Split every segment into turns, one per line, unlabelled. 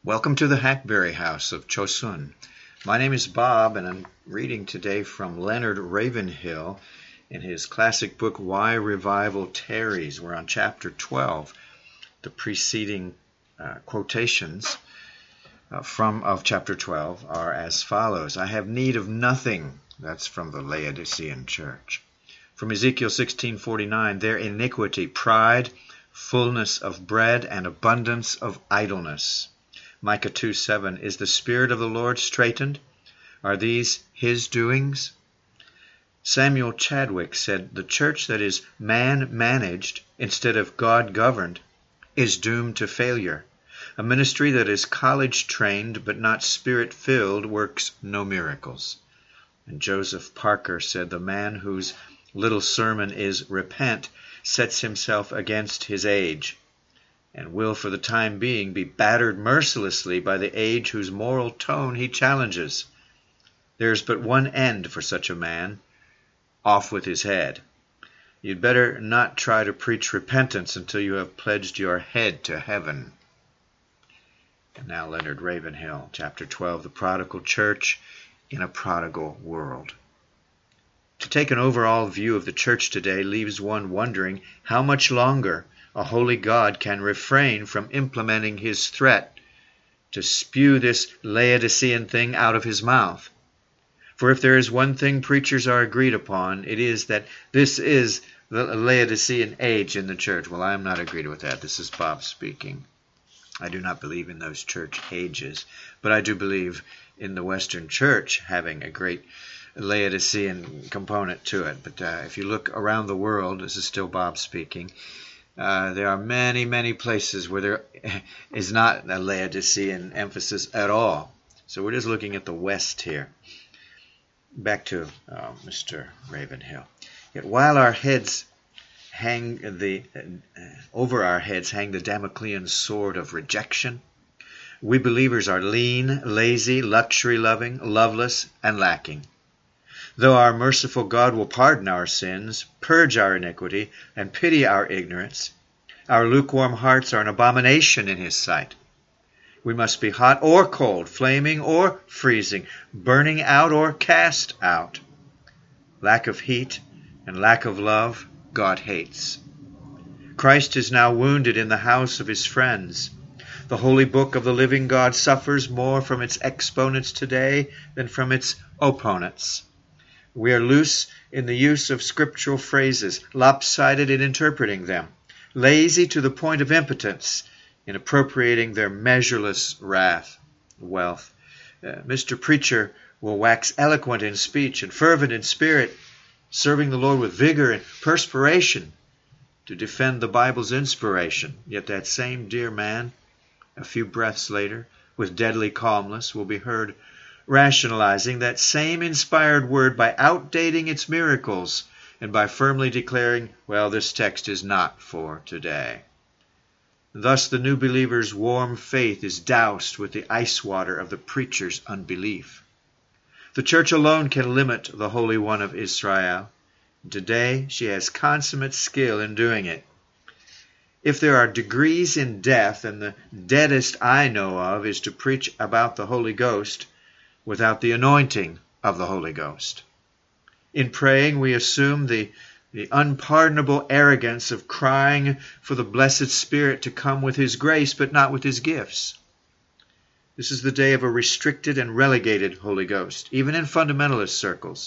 Welcome to the Hackberry House of Chosun. My name is Bob, and I'm reading today from Leonard Ravenhill in his classic book, Why Revival Tarries. We're on chapter 12. The preceding quotations of chapter 12 are as follows. I have need of nothing. That's from the Laodicean church. From Ezekiel 16:49, their iniquity, pride, fullness of bread, and abundance of idleness. Micah 2:7, is the Spirit of the Lord straitened? Are these his doings? Samuel Chadwick said, the church that is man-managed instead of God-governed is doomed to failure. A ministry that is college-trained but not spirit-filled works no miracles. And Joseph Parker said, the man whose little sermon is repent sets himself against his age, and will for the time being be battered mercilessly by the age whose moral tone he challenges. There is but one end for such a man, off with his head. You'd better not try to preach repentance until you have pledged your head to heaven. And now Leonard Ravenhill, chapter 12, The Prodigal Church in a Prodigal World. To take an overall view of the church today leaves one wondering how much longer a holy God can refrain from implementing his threat to spew this Laodicean thing out of his mouth. For if there is one thing preachers are agreed upon, it is that this is the Laodicean age in the church. Well, I am not agreed with that. This is Bob speaking. I do not believe in those church ages, but I do believe in the Western church having a great Laodicean component to it. But if you look around the world, this is still Bob speaking, there are many, many places where there is not a Laodicean emphasis at all. So we're just looking at the West here. Back to Mr. Ravenhill. Yet while our heads over our heads hang the Damoclean sword of rejection, we believers are lean, lazy, luxury-loving, loveless, and lacking. Though our merciful God will pardon our sins, purge our iniquity, and pity our ignorance, our lukewarm hearts are an abomination in his sight. We must be hot or cold, flaming or freezing, burning out or cast out. Lack of heat and lack of love, God hates. Christ is now wounded in the house of his friends. The holy book of the living God suffers more from its exponents today than from its opponents. We are loose in the use of scriptural phrases, lopsided in interpreting them, lazy to the point of impotence in appropriating their measureless wealth. Mr. Preacher will wax eloquent in speech and fervent in spirit, serving the Lord with vigor and perspiration to defend the Bible's inspiration. Yet that same dear man, a few breaths later, with deadly calmness, will be heard rationalizing that same inspired word by outdating its miracles and by firmly declaring, well, this text is not for today. Thus the new believer's warm faith is doused with the ice water of the preacher's unbelief. The church alone can limit the Holy One of Israel. Today she has consummate skill in doing it. If there are degrees in death, and the deadest I know of is to preach about the Holy Ghost without the anointing of the Holy Ghost. In praying, we assume the unpardonable arrogance of crying for the blessed Spirit to come with his grace, but not with his gifts. This is the day of a restricted and relegated Holy Ghost, even in fundamentalist circles.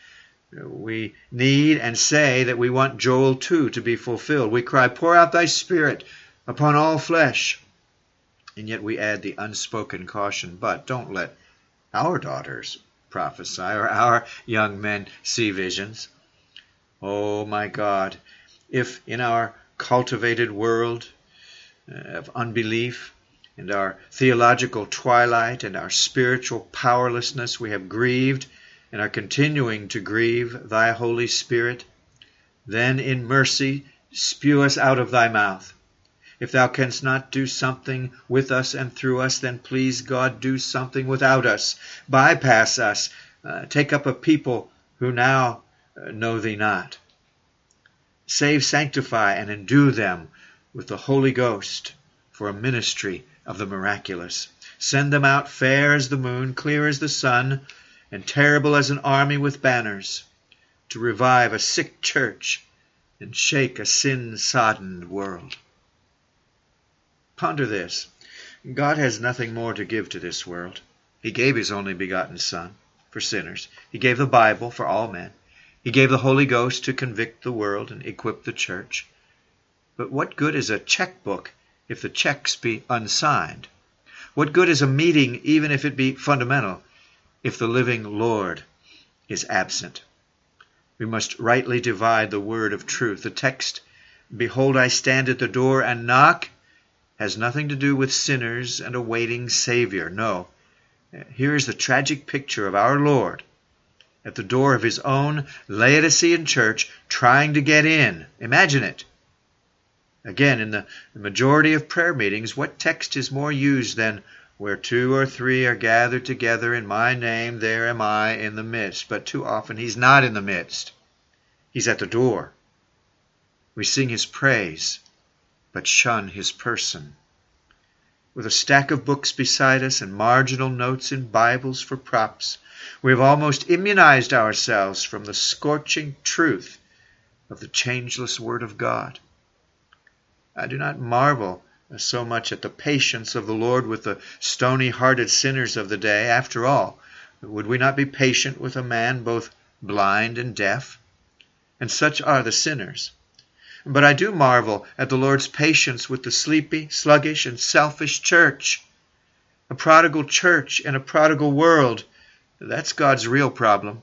We need and say that we want Joel 2 to be fulfilled. We cry, pour out thy Spirit upon all flesh. And yet we add the unspoken caution, but don't let our daughters prophesy or our young men see visions. Oh my God, if in our cultivated world of unbelief and our theological twilight and our spiritual powerlessness we have grieved and are continuing to grieve thy Holy Spirit, then in mercy spew us out of thy mouth. If thou canst not do something with us and through us, then please God do something without us. Bypass us. Take up a people who now know thee not. Save, sanctify, and endue them with the Holy Ghost for a ministry of the miraculous. Send them out fair as the moon, clear as the sun, and terrible as an army with banners, to revive a sick church and shake a sin-soddened world. Ponder this. God has nothing more to give to this world. He gave his only begotten Son for sinners. He gave the Bible for all men. He gave the Holy Ghost to convict the world and equip the church. But what good is a checkbook if the checks be unsigned? What good is a meeting, even if it be fundamental, if the living Lord is absent? We must rightly divide the word of truth. The text, "Behold, I stand at the door and knock," has nothing to do with sinners and a waiting Savior. No. Here is the tragic picture of our Lord at the door of his own Laodicean church, trying to get in. Imagine it. Again, in the majority of prayer meetings, what text is more used than, "Where 2 or 3 are gathered together in my name, there am I in the midst"? But too often he's not in the midst. He's at the door. We sing his praise, but shun his person. With a stack of books beside us and marginal notes in Bibles for props, we have almost immunized ourselves from the scorching truth of the changeless Word of God. I do not marvel so much at the patience of the Lord with the stony-hearted sinners of the day. After all, would we not be patient with a man both blind and deaf? And such are the sinners. But I do marvel at the Lord's patience with the sleepy, sluggish, and selfish church. A prodigal church in a prodigal world, that's God's real problem.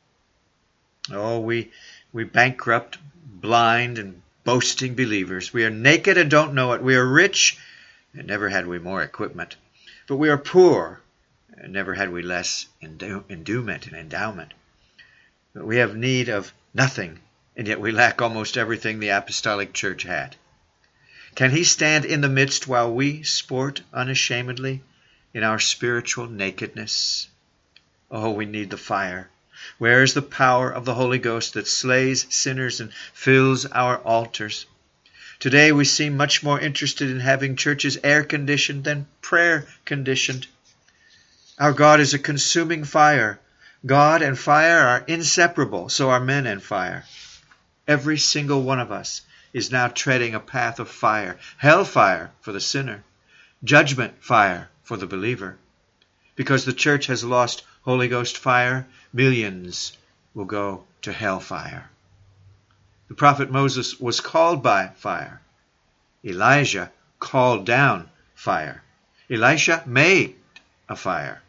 Oh, we bankrupt, blind, and boasting believers. We are naked and don't know it. We are rich, and never had we more equipment. But we are poor, and never had we less endowment and endowment. But we have need of nothing, and yet we lack almost everything the apostolic church had. Can he stand in the midst while we sport unashamedly in our spiritual nakedness? Oh, we need the fire. Where is the power of the Holy Ghost that slays sinners and fills our altars? Today we seem much more interested in having churches air-conditioned than prayer-conditioned. Our God is a consuming fire. God and fire are inseparable, so are men and fire. Every single one of us is now treading a path of fire. Hellfire for the sinner. Judgment fire for the believer. Because the church has lost Holy Ghost fire, millions will go to hellfire. The prophet Moses was called by fire. Elijah called down fire. Elisha made a fire.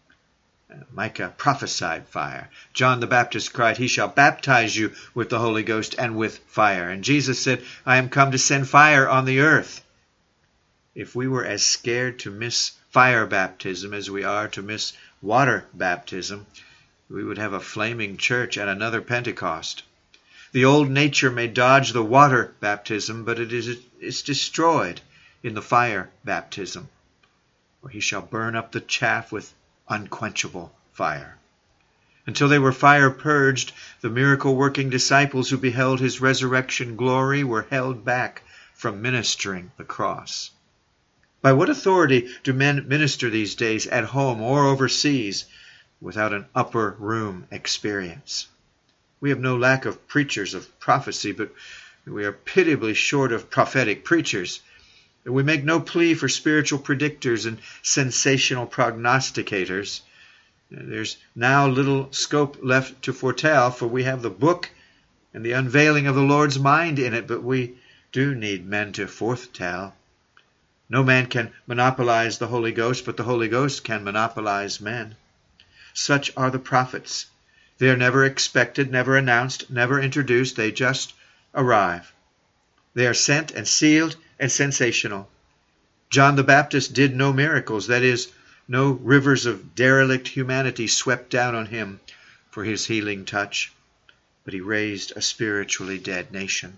Micah prophesied fire. John the Baptist cried, "He shall baptize you with the Holy Ghost and with fire." And Jesus said, "I am come to send fire on the earth." If we were as scared to miss fire baptism as we are to miss water baptism, we would have a flaming church and another Pentecost. The old nature may dodge the water baptism, but it is destroyed in the fire baptism, where he shall burn up the chaff with unquenchable fire. Until they were fire purged, the miracle-working disciples who beheld his resurrection glory were held back from ministering the cross. By what authority do men minister these days at home or overseas without an upper room experience? We have no lack of preachers of prophecy, but we are pitiably short of prophetic preachers. We make no plea for spiritual predictors and sensational prognosticators. There's now little scope left to foretell, for we have the book and the unveiling of the Lord's mind in it, but we do need men to foretell. No man can monopolize the Holy Ghost, but the Holy Ghost can monopolize men. Such are the prophets. They are never expected, never announced, never introduced. They just arrive. They are sent and sealed and sensational. John the Baptist did no miracles, that is, no rivers of derelict humanity swept down on him for his healing touch, but he raised a spiritually dead nation.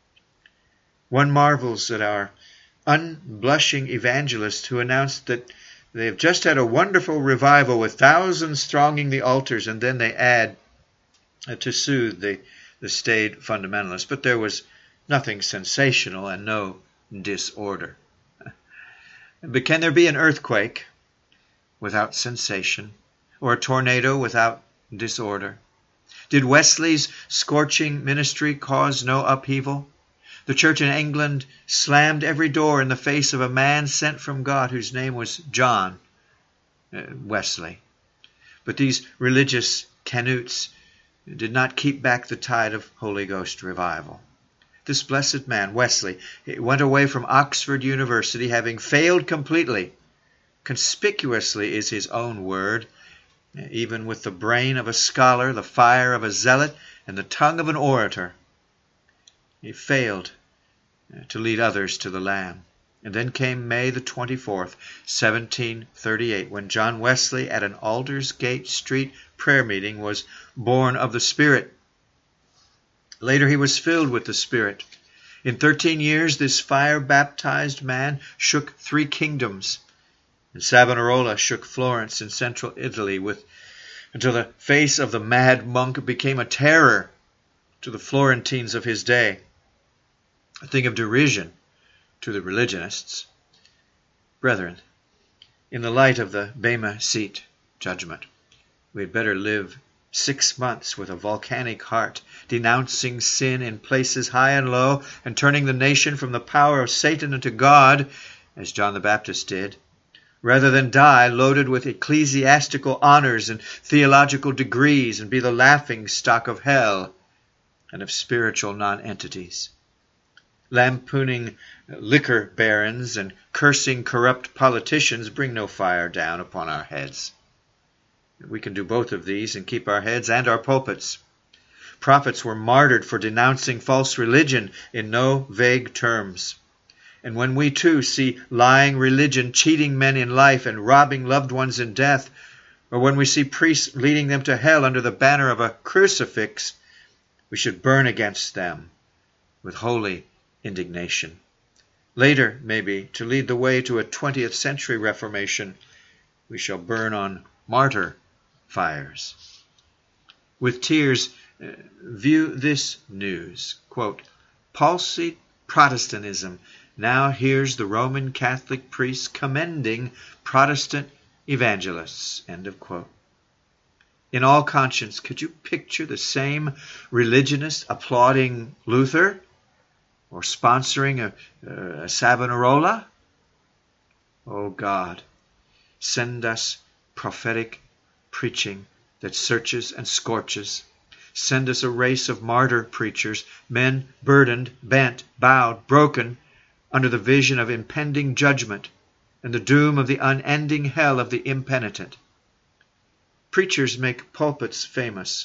One marvels at our unblushing evangelists who announced that they have just had a wonderful revival with thousands thronging the altars, and then they add, to soothe the staid fundamentalists, but there was nothing sensational and no disorder. But can there be an earthquake without sensation, or a tornado without disorder? Did Wesley's scorching ministry cause no upheaval? The church in England slammed every door in the face of a man sent from God whose name was John Wesley. But these religious canutes did not keep back the tide of Holy Ghost revival. This blessed man, Wesley, went away from Oxford University having failed completely. Conspicuously is his own word, even with the brain of a scholar, the fire of a zealot, and the tongue of an orator. He failed to lead others to the Lamb. And then came May the 24th, 1738, when John Wesley at an Aldersgate Street prayer meeting was born of the Spirit. Later he was filled with the Spirit. In 13 years this fire-baptized man shook 3 kingdoms. And Savonarola shook Florence in central Italy until the face of the mad monk became a terror to the Florentines of his day, a thing of derision to the religionists. Brethren, in the light of the Bema Seat judgment, we had better live 6 months with a volcanic heart, denouncing sin in places high and low, and turning the nation from the power of Satan unto God, as John the Baptist did, rather than die loaded with ecclesiastical honors and theological degrees and be the laughing stock of hell and of spiritual nonentities. Lampooning liquor barons and cursing corrupt politicians bring no fire down upon our heads. We can do both of these and keep our heads and our pulpits. Prophets were martyred for denouncing false religion in no vague terms. And when we too see lying religion cheating men in life and robbing loved ones in death, or when we see priests leading them to hell under the banner of a crucifix, we should burn against them with holy indignation. Later, maybe, to lead the way to a 20th century Reformation, we shall burn on martyr fires. With tears, view this news. Quote, "Palsied Protestantism now hears the Roman Catholic priests commending Protestant evangelists." End of quote. In all conscience, could you picture the same religionists applauding Luther or sponsoring a Savonarola? Oh God, send us prophetic preaching that searches and scorches. Send us a race of martyr preachers, men burdened, bent, bowed, broken under the vision of impending judgment and the doom of the unending hell of the impenitent. Preachers make pulpits famous.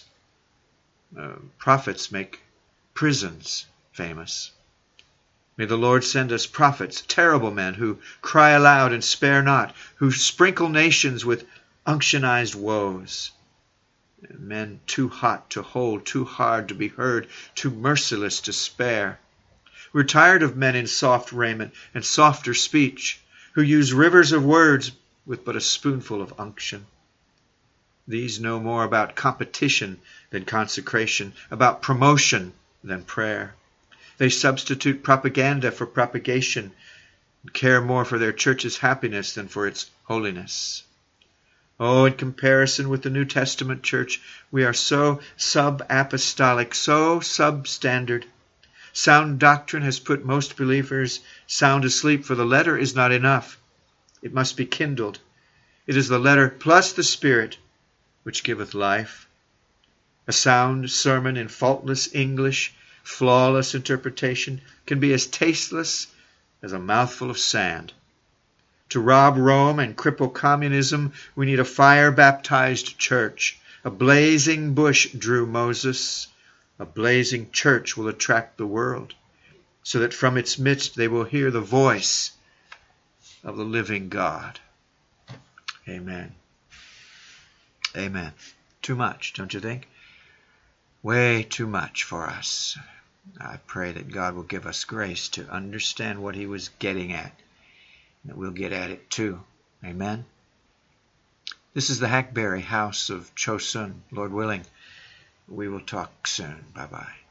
Prophets make prisons famous. May the Lord send us prophets, terrible men who cry aloud and spare not, who sprinkle nations with unctionized woes. Men too hot to hold, too hard to be heard, too merciless to spare. We're tired of men in soft raiment and softer speech, who use rivers of words with but a spoonful of unction. These know more about competition than consecration, about promotion than prayer. They substitute propaganda for propagation and care more for their church's happiness than for its holiness. Oh, in comparison with the New Testament church, we are so sub-apostolic, so substandard. Sound doctrine has put most believers sound asleep, for the letter is not enough. It must be kindled. It is the letter plus the Spirit which giveth life. A sound sermon in faultless English, flawless interpretation, can be as tasteless as a mouthful of sand. To rob Rome and cripple communism, we need a fire-baptized church. A blazing bush drew Moses. A blazing church will attract the world, so that from its midst they will hear the voice of the living God. Amen. Amen. Too much, don't you think? Way too much for us. I pray that God will give us grace to understand what he was getting at, and that we'll get at it too. Amen. This is the Hackberry House of Chosun. Lord willing, we will talk soon. Bye-bye.